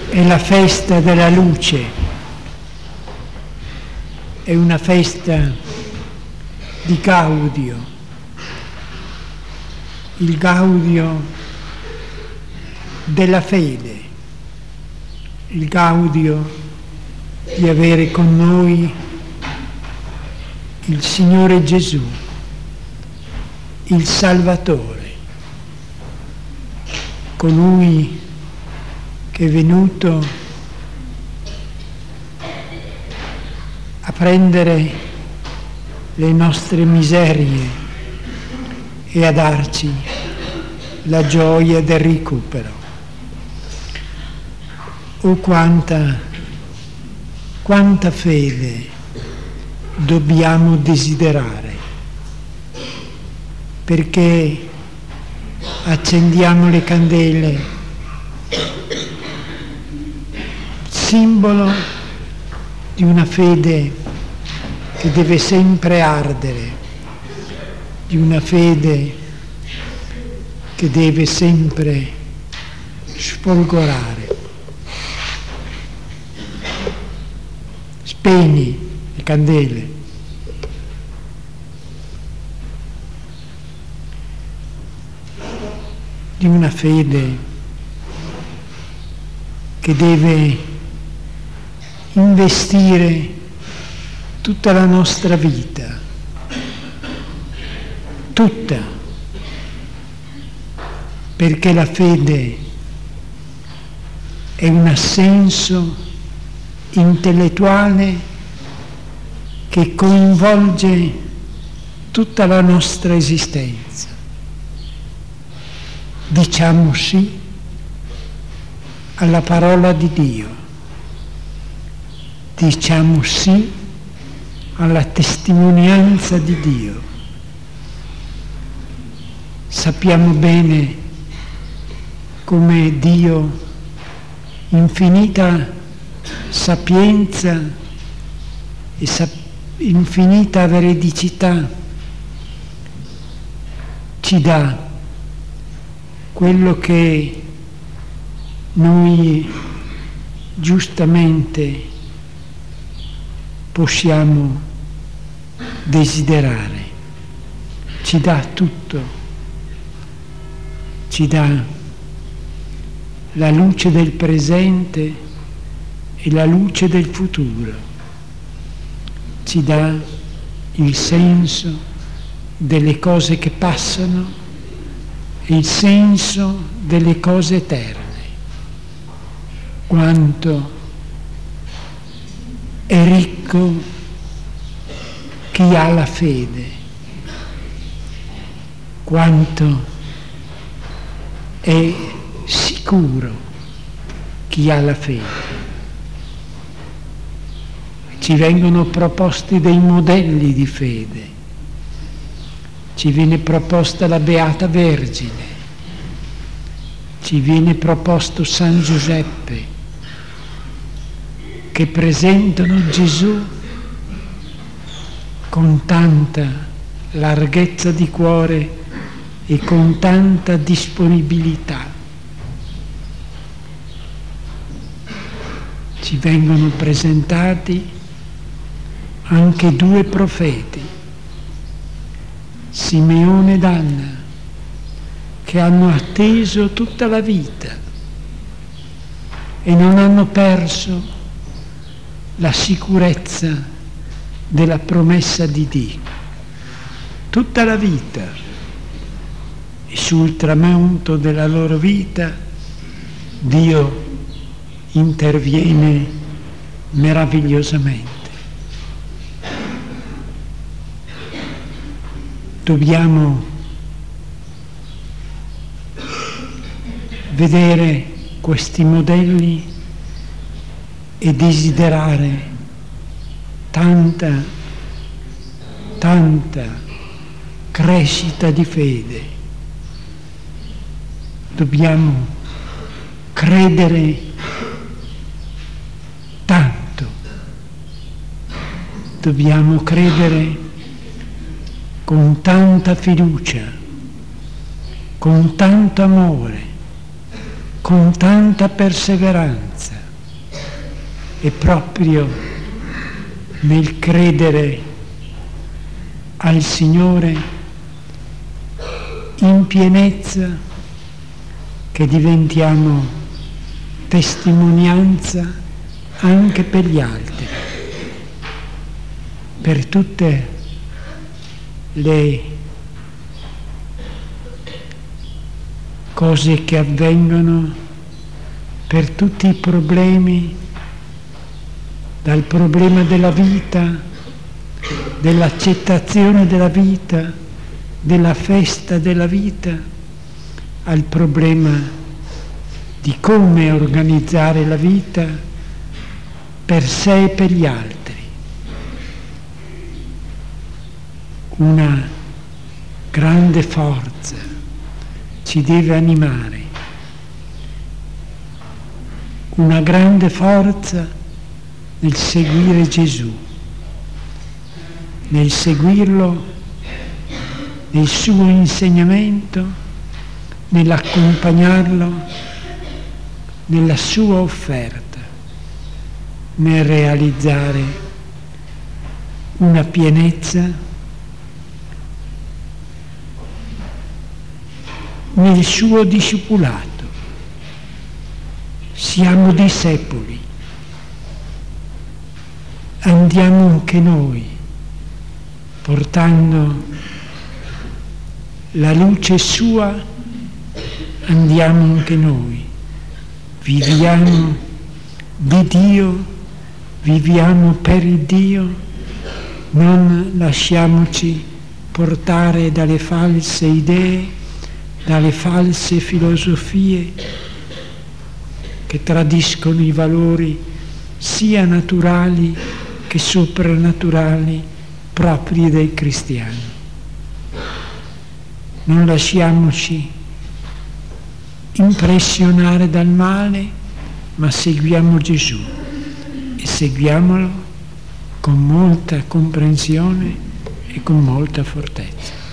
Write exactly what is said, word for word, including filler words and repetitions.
È la festa della luce, è una festa di Gaudio, il Gaudio della fede, il Gaudio di avere con noi il Signore Gesù, il Salvatore, colui che è venuto a prendere le nostre miserie e a darci la gioia del recupero. Oh, quanta, quanta fede dobbiamo desiderare, perché accendiamo le candele, simbolo di una fede che deve sempre ardere, di una fede che deve sempre sfolgorare. Spegni le candele. Di una fede che deve investire tutta la nostra vita, tutta, perché la fede è un assenso intellettuale che coinvolge tutta la nostra esistenza. Diciamo sì alla parola di Dio. Diciamo sì alla testimonianza di Dio. Sappiamo bene come Dio, infinita sapienza e sap- infinita veridicità, ci dà quello che noi giustamente possiamo desiderare. Ci dà tutto, ci dà la luce del presente e la luce del futuro, ci dà il senso delle cose che passano e il senso delle cose eterne. Quanto è ricco chi ha la fede, quanto è sicuro chi ha la fede. Ci vengono proposti dei modelli di fede, ci viene proposta la Beata Vergine, ci viene proposto San Giuseppe, che presentano Gesù con tanta larghezza di cuore e con tanta disponibilità. Ci vengono presentati anche due profeti, Simeone ed Anna, che hanno atteso tutta la vita e non hanno perso la sicurezza della promessa di Dio. Tutta la vita, e sul tramonto della loro vita Dio interviene meravigliosamente. Dobbiamo vedere questi modelli e desiderare tanta, tanta crescita di fede. Dobbiamo credere tanto, dobbiamo credere con tanta fiducia, con tanto amore, con tanta perseveranza, è proprio nel credere al Signore in pienezza che diventiamo testimonianza anche per gli altri, per tutte le cose che avvengono, per tutti i problemi, dal problema della vita, dell'accettazione della vita, della festa della vita, al problema di come organizzare la vita per sé e per gli altri. Una grande forza ci deve animare, una grande forza nel seguire Gesù, nel seguirlo nel suo insegnamento, nell'accompagnarlo nella sua offerta, nel realizzare una pienezza nel suo discepolato. Siamo discepoli, andiamo anche noi portando la luce sua, andiamo anche noi, viviamo di Dio, viviamo per il Dio, non lasciamoci portare dalle false idee, dalle false filosofie che tradiscono i valori sia naturali che soprannaturali propri dei cristiani. Non lasciamoci impressionare dal male, ma seguiamo Gesù e seguiamolo con molta comprensione e con molta fortezza.